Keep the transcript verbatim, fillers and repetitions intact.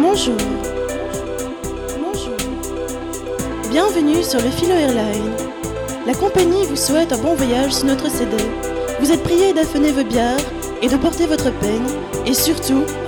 Bonjour. Bonjour. Bienvenue sur le Philo Airline. La compagnie vous souhaite un bon voyage sur notre C D. Vous êtes priés d'affaner vos bières et de porter votre peigne et surtout